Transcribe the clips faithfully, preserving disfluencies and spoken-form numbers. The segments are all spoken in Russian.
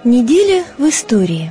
Неделя в истории.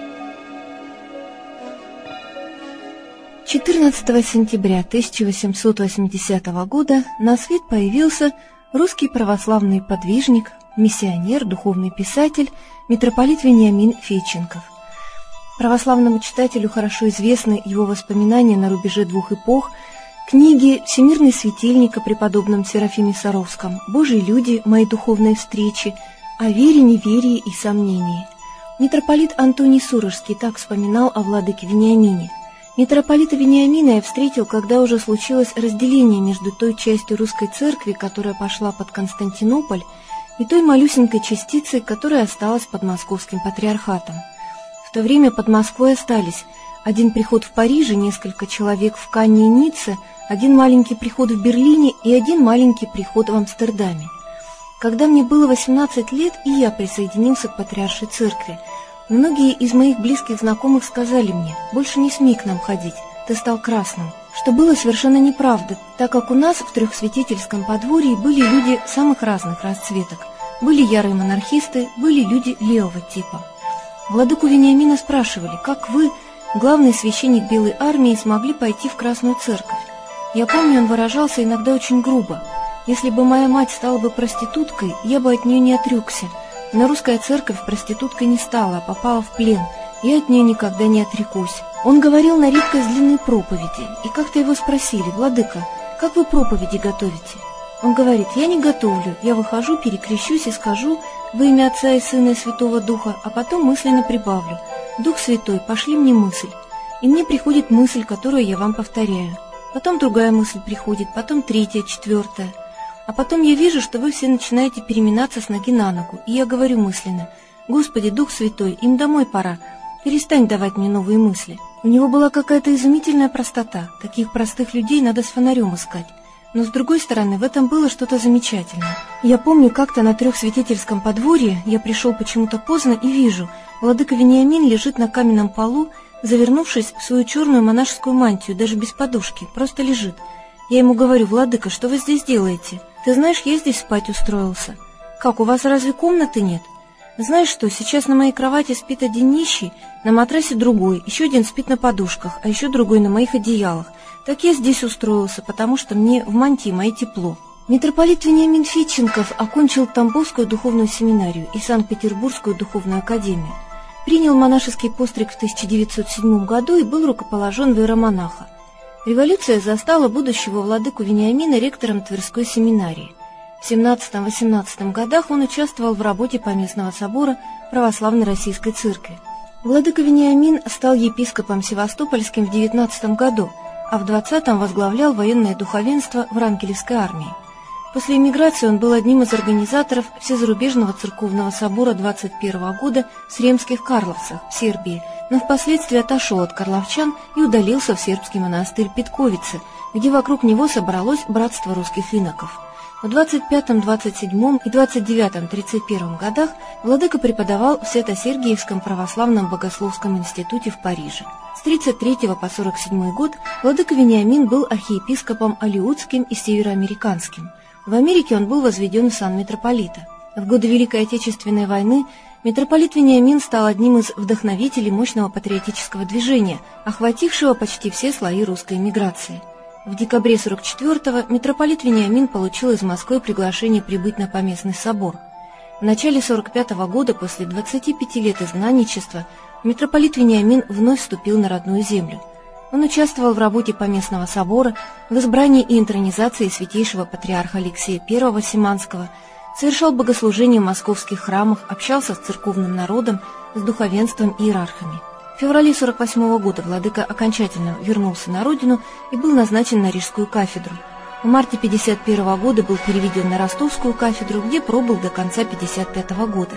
четырнадцатого сентября тысяча восемьсот восьмидесятого года на свет появился русский православный подвижник, миссионер, духовный писатель, митрополит Вениамин Федченков. Православному читателю хорошо известны его воспоминания на рубеже двух эпох, книги «Всемирный светильник» о преподобном Серафиме Саровском, «Божьи люди. Мои духовные встречи», о вере, неверии и сомнении. Митрополит Антоний Сурожский так вспоминал о владыке Вениамине. Митрополита Вениамина я встретил, когда уже случилось разделение между той частью русской церкви, которая пошла под Константинополь, и той малюсенькой частицей, которая осталась под московским патриархатом. В то время под Москвой остались один приход в Париже, несколько человек в Канне и Ницце, один маленький приход в Берлине и один маленький приход в Амстердаме. Когда мне было восемнадцать лет, и я присоединился к патриаршей церкви, многие из моих близких знакомых сказали мне: «Больше не смей к нам ходить, ты стал красным», что было совершенно неправда, так как у нас в Трехсвятительском подворье были люди самых разных расцветок. Были ярые монархисты, были люди левого типа. Владыку Вениамина спрашивали: «Как вы, главный священник Белой армии, смогли пойти в Красную церковь?» Я помню, он выражался иногда очень грубо: «Если бы моя мать стала бы проституткой, я бы от нее не отрекся. Но русская церковь проституткой не стала, а попала в плен, и от нее никогда не отрекусь». Он говорил на редкость длинной проповеди, и как-то его спросили: «Владыка, как вы проповеди готовите?» Он говорит: «Я не готовлю, я выхожу, перекрещусь и скажу во имя Отца и Сына и Святого Духа, а потом мысленно прибавлю: Дух Святой, пошли мне мысль». И мне приходит мысль, которую я вам повторяю. Потом другая мысль приходит, потом третья, четвертая. А потом я вижу, что вы все начинаете переминаться с ноги на ногу, и я говорю мысленно: «Господи, Дух Святой, им домой пора, перестань давать мне новые мысли». У него была какая-то изумительная простота, таких простых людей надо с фонарем искать. Но с другой стороны, в этом было что-то замечательное. Я помню, как-то на Трехсвятительском подворье я пришел почему-то поздно и вижу, владыка Вениамин лежит на каменном полу, завернувшись в свою черную монашескую мантию, даже без подушки, просто лежит. Я ему говорю: «Владыка, что вы здесь делаете? Ты знаешь, я здесь спать устроился». «Как, у вас разве комнаты нет?» «Знаешь что, сейчас на моей кровати спит один нищий, на матрасе другой, еще один спит на подушках, а еще другой на моих одеялах. Так я здесь устроился, потому что мне в мантии моей тепло». Митрополит Вениамин Федченков окончил Тамбовскую духовную семинарию и Санкт-Петербургскую духовную академию. Принял монашеский постриг в тысяча девятьсот седьмом году и был рукоположен в иеромонаха. Революция застала будущего владыку Вениамина ректором Тверской семинарии. В семнадцатом-восемнадцатом годах он участвовал в работе Поместного собора Православной Российской Церкви. Владыка Вениамин стал епископом Севастопольским в девятнадцатом году, а в двадцатом возглавлял военное духовенство Врангелевской армии. После эмиграции он был одним из организаторов Всезарубежного церковного собора двадцать первого года в Сремских Карловцах в Сербии, но впоследствии отошел от карловчан и удалился в сербский монастырь Петковице, где вокруг него собралось братство русских иноков. В двадцать пятом, двадцать седьмом и двадцать девятом, тридцать первом годах владыка преподавал в Свято-Сергиевском православном богословском институте в Париже. С тридцать третьего по сорок седьмой год владыка Вениамин был архиепископом Алиутским и Североамериканским. В Америке он был возведен в сан митрополита. В годы Великой Отечественной войны митрополит Вениамин стал одним из вдохновителей мощного патриотического движения, охватившего почти все слои русской эмиграции. В декабре сорок четвёртого митрополит Вениамин получил из Москвы приглашение прибыть на Поместный собор. В начале сорок пятого года, после двадцати пяти лет изгнанничества, митрополит Вениамин вновь вступил на родную землю. Он участвовал в работе Поместного собора, в избрании и интронизации святейшего патриарха Алексея Первого Симанского, совершал богослужения в московских храмах, общался с церковным народом, с духовенством и иерархами. В феврале сорок восьмого года владыка окончательно вернулся на родину и был назначен на Рижскую кафедру. В марте пятьдесят первого года был переведен на Ростовскую кафедру, где пробыл до конца пятьдесят пятого года.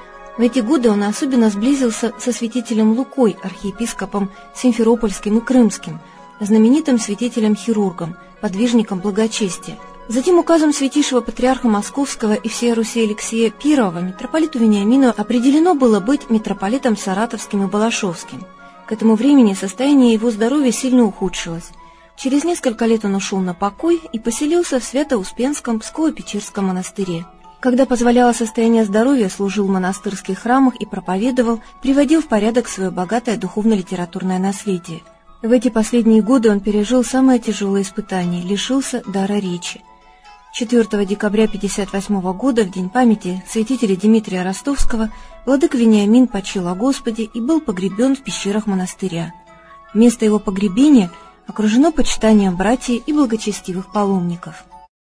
В эти годы он особенно сблизился со святителем Лукой, архиепископом Симферопольским и Крымским, знаменитым святителем-хирургом, подвижником благочестия. Затем указом святейшего патриарха Московского и всей Руси Алексея Первого митрополиту Вениамину определено было быть митрополитом Саратовским и Балашовским. К этому времени состояние его здоровья сильно ухудшилось. Через несколько лет он ушел на покой и поселился в Свято-Успенском Псково-Печерском монастыре. Когда позволяло состояние здоровья, служил в монастырских храмах и проповедовал, приводил в порядок свое богатое духовно-литературное наследие. В эти последние годы он пережил самое тяжелое испытание – лишился дара речи. четвёртого декабря тысяча девятьсот пятьдесят восьмого года, в день памяти святителя Дмитрия Ростовского, владыка Вениамин почил о Господе и был погребен в пещерах монастыря. Место его погребения окружено почитанием братьев и благочестивых паломников.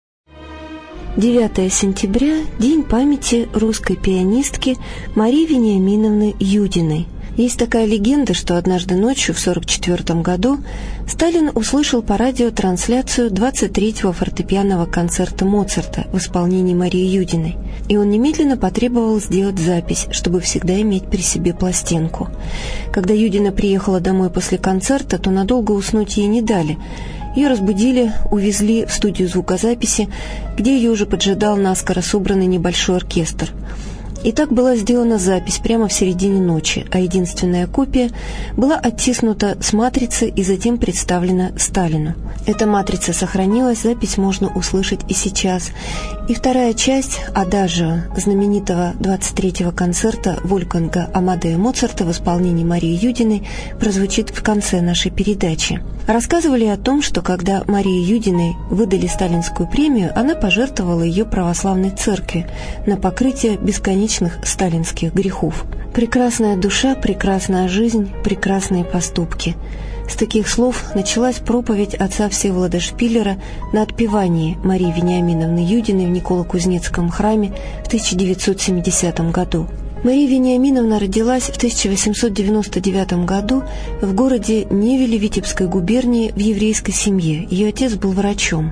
девятого сентября – день памяти русской пианистки Марии Вениаминовны Юдиной. Есть такая легенда, что однажды ночью в сорок четвёртом году Сталин услышал по радио трансляцию двадцать третьего фортепианного концерта Моцарта в исполнении Марии Юдиной, и он немедленно потребовал сделать запись, чтобы всегда иметь при себе пластинку. Когда Юдина приехала домой после концерта, то надолго уснуть ей не дали. Ее разбудили, увезли в студию звукозаписи, где ее уже поджидал наскоро собранный небольшой оркестр. И так была сделана запись прямо в середине ночи, а единственная копия была оттиснута с матрицы и затем представлена Сталину. Эта матрица сохранилась, запись можно услышать и сейчас. И вторая часть адажио знаменитого двадцать третьего концерта Вольфганга Амадея Моцарта в исполнении Марии Юдиной прозвучит в конце нашей передачи. Рассказывали о том, что когда Марии Юдиной выдали сталинскую премию, она пожертвовала ее православной церкви на покрытие бесконечных сталинских грехов. Прекрасная душа, прекрасная жизнь, прекрасные поступки. С таких слов началась проповедь отца Всеволода Шпиллера на отпевании Марии Вениаминовны Юдиной в Николо-Кузнецком храме в тысяча девятьсот семидесятом году. Мария Вениаминовна родилась в тысяча восемьсот девяносто девятом году в городе Невеле Витебской губернии в еврейской семье. Ее отец был врачом.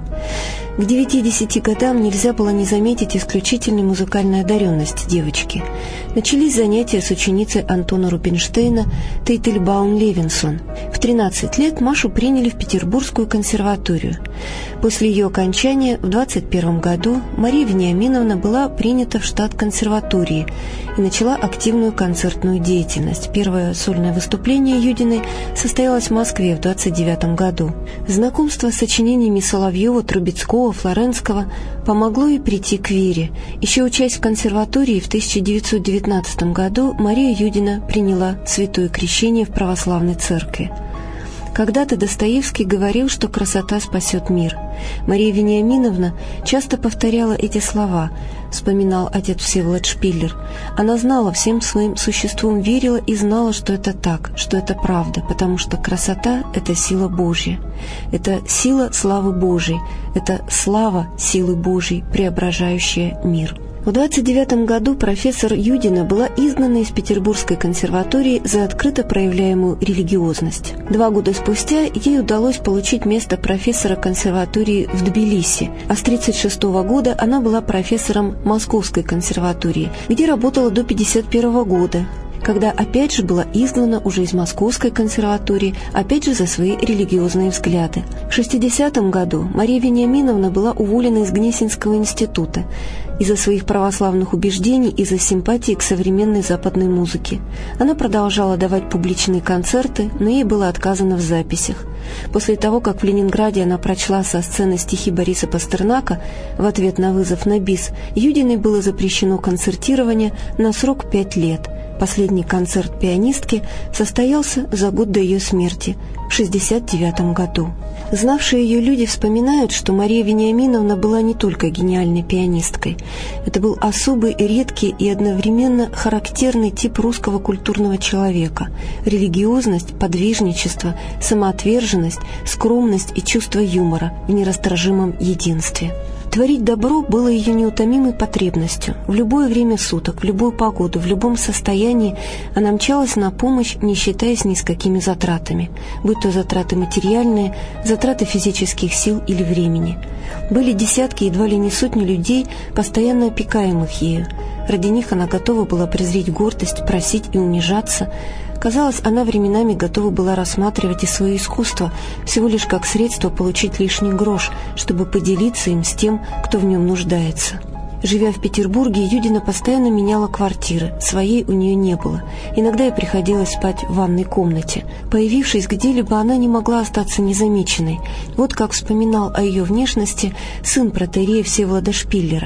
К девяти-десяти годам нельзя было не заметить исключительной музыкальной одаренности девочки. Начались занятия с ученицей Антона Рубинштейна Тейтельбаум-Левинсон. В тринадцать лет Машу приняли в Петербургскую консерваторию. После ее окончания в двадцать первом году Мария Вениаминовна была принята в штат консерватории и начала активную концертную деятельность. Первое сольное выступление Юдиной состоялось в Москве в двадцать девятом году. Знакомство с сочинениями Соловьева, Трубецкого, Флоренского помогло ей прийти к вере. Еще учась в консерватории в тысяча девятьсот девятнадцатом году, Мария Юдина приняла святое крещение в православной церкви. Когда-то Достоевский говорил, что красота спасет мир. Мария Вениаминовна часто повторяла эти слова, вспоминал отец Всеволод Шпиллер. Она знала, всем своим существом верила и знала, что это так, что это правда, потому что красота – это сила Божья. Это сила славы Божьей, это слава силы Божьей, преображающая мир. В двадцать девятом году профессор Юдина была изгнана из Петербургской консерватории за открыто проявляемую религиозность. Два года спустя ей удалось получить место профессора консерватории в Тбилиси, а с тридцать шестого года она была профессором Московской консерватории, где работала до пятьдесят первого года, когда опять же была изгнана уже из Московской консерватории, опять же за свои религиозные взгляды. В шестидесятом году Мария Вениаминовна была уволена из Гнесинского института из-за своих православных убеждений, из-за симпатии к современной западной музыке. Она продолжала давать публичные концерты, но ей было отказано в записях. После того, как в Ленинграде она прочла со сцены стихи Бориса Пастернака в ответ на вызов на бис, Юдиной было запрещено концертирование на срок пять лет. Последний концерт пианистки состоялся за год до ее смерти, в шестьдесят девятом году. Знавшие ее люди вспоминают, что Мария Вениаминовна была не только гениальной пианисткой. Это был особый, редкий и одновременно характерный тип русского культурного человека. Религиозность, подвижничество, самоотверженность, скромность и чувство юмора в нерасторжимом единстве. Творить добро было ее неутомимой потребностью. В любое время суток, в любую погоду, в любом состоянии она мчалась на помощь, не считаясь ни с какими затратами, будь то затраты материальные, затраты физических сил или времени. Были десятки, едва ли не сотни людей, постоянно опекаемых ею. Ради них она готова была презреть гордость, просить и унижаться. Казалось, она временами готова была рассматривать и свое искусство всего лишь как средство получить лишний грош, чтобы поделиться им с тем, кто в нем нуждается. Живя в Петербурге, Юдина постоянно меняла квартиры, своей у нее не было. Иногда ей приходилось спать в ванной комнате. Появившись где-либо, она не могла остаться незамеченной. Вот как вспоминал о ее внешности сын протоиерея Всеволода Шпиллера.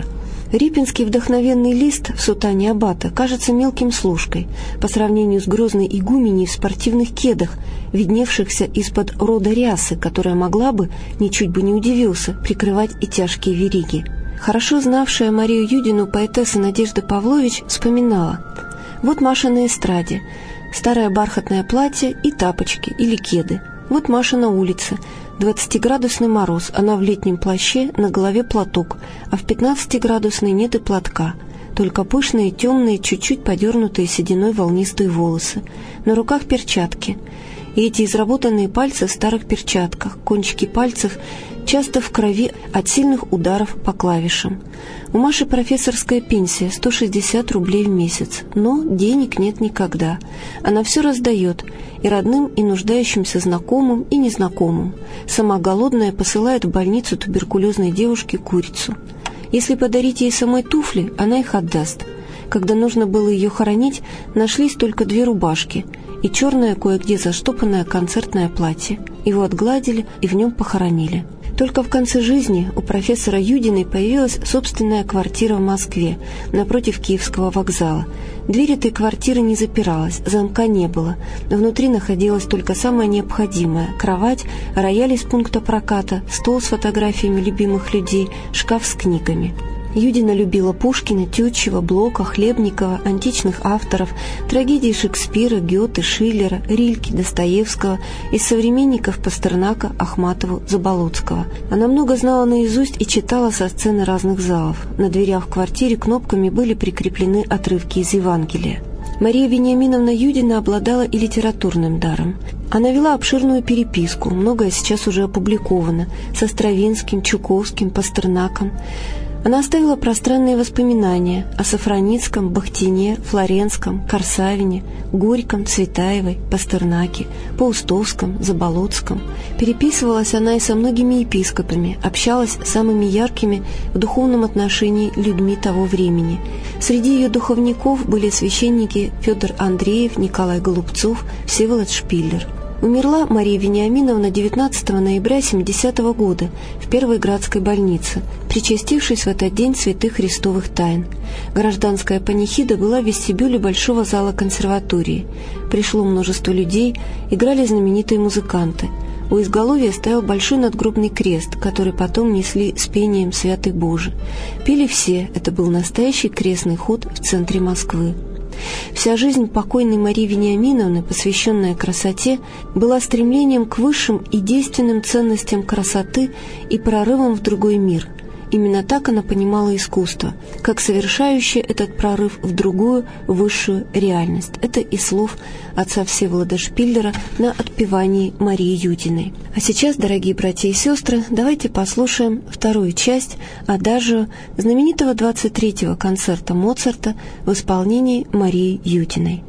Репинский вдохновенный лист в сутане аббата кажется мелким служкой по сравнению с грозной игуменей в спортивных кедах, видневшихся из-под рода рясы, которая могла бы, ничуть бы не удивился, прикрывать и тяжкие вериги. Хорошо знавшая Марию Юдину поэтесса Надежда Павлович вспоминала: «Вот Маша на эстраде, старое бархатное платье и тапочки или кеды. Вот Маша на улице, двадцатиградусный мороз, она в летнем плаще, на голове платок, а в пятнадцатиградусный нет и платка, только пышные, темные, чуть-чуть подернутые сединой волнистые волосы, на руках перчатки. И эти изработанные пальцы в старых перчатках, кончики пальцев часто в крови от сильных ударов по клавишам. У Маши профессорская пенсия сто шестьдесят рублей в месяц, но денег нет никогда. Она все раздает и родным, и нуждающимся знакомым, и незнакомым. Сама голодная посылает в больницу туберкулезной девушке курицу. Если подарить ей самой туфли, она их отдаст. Когда нужно было ее хоронить, нашлись только две рубашки и черное кое-где заштопанное концертное платье. Его отгладили и в нем похоронили. Только в конце жизни у профессора Юдиной появилась собственная квартира в Москве, напротив Киевского вокзала. Дверь этой квартиры не запиралась, замка не было. Внутри находилось только самое необходимое – кровать, рояль из пункта проката, стол с фотографиями любимых людей, шкаф с книгами. Юдина любила Пушкина, Тютчева, Блока, Хлебникова, античных авторов, трагедии Шекспира, Гёте, Шиллера, Рильке, Достоевского, из современников Пастернака, Ахматову, Заболоцкого. Она много знала наизусть и читала со сцены разных залов. На дверях в квартире кнопками были прикреплены отрывки из Евангелия. Мария Вениаминовна Юдина обладала и литературным даром. Она вела обширную переписку, многое сейчас уже опубликовано, со Стравинским, Чуковским, Пастернаком. Она оставила пространные воспоминания о Сафроницком, Бахтине, Флоренском, Корсавине, Горьком, Цветаевой, Пастернаке, Паустовском, Заболоцком. Переписывалась она и со многими епископами, общалась с самыми яркими в духовном отношении людьми того времени. Среди ее духовников были священники Федор Андреев, Николай Голубцов, Всеволод Шпиллер. Умерла Мария Вениаминовна девятнадцатого ноября семидесятого года в Первой Градской больнице, причастившись в этот день святых христовых тайн. Гражданская панихида была в вестибюле большого зала консерватории. Пришло множество людей, играли знаменитые музыканты. У изголовья стоял большой надгробный крест, который потом несли с пением «Святый Боже». Пели все, это был настоящий крестный ход в центре Москвы. Вся жизнь покойной Марии Вениаминовны, посвященная красоте, была стремлением к высшим и действенным ценностям красоты и прорывом в другой мир. Именно так она понимала искусство, как совершающее этот прорыв в другую, высшую реальность. Это из слов отца Всеволода Шпиллера на отпевании Марии Юдиной. А сейчас, дорогие братья и сестры, давайте послушаем вторую часть адажио знаменитого двадцать третьего концерта Моцарта в исполнении Марии Юдиной.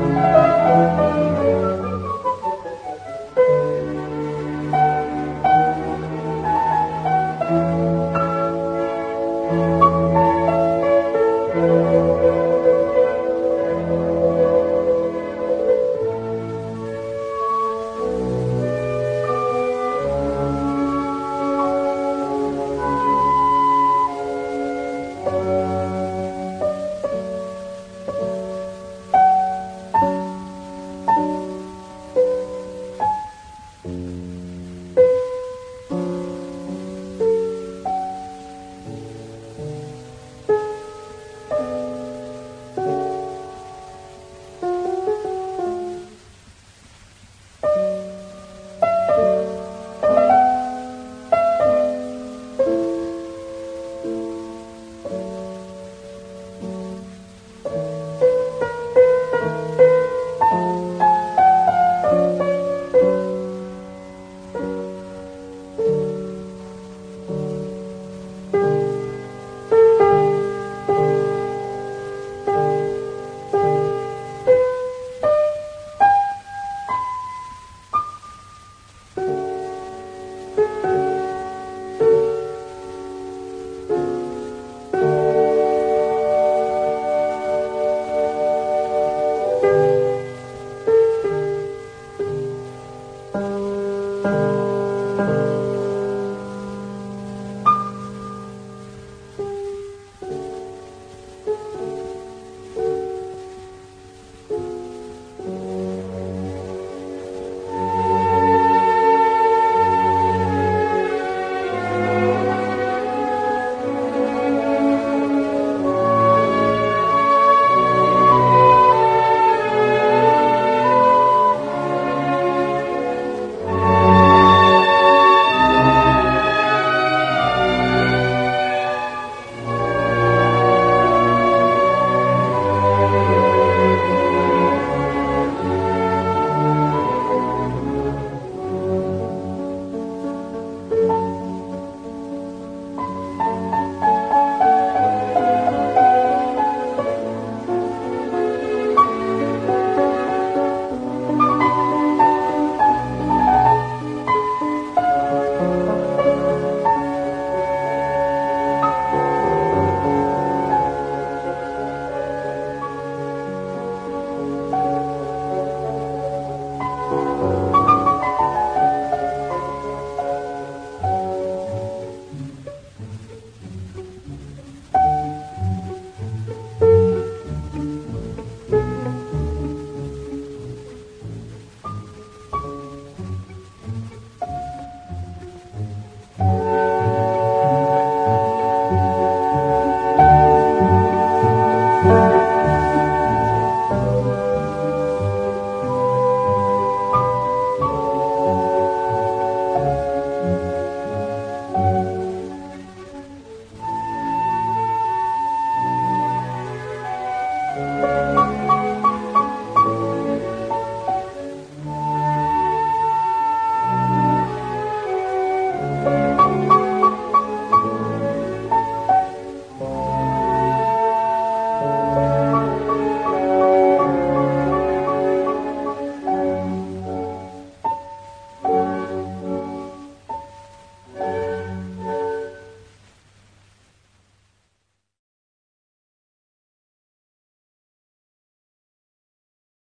Thank you.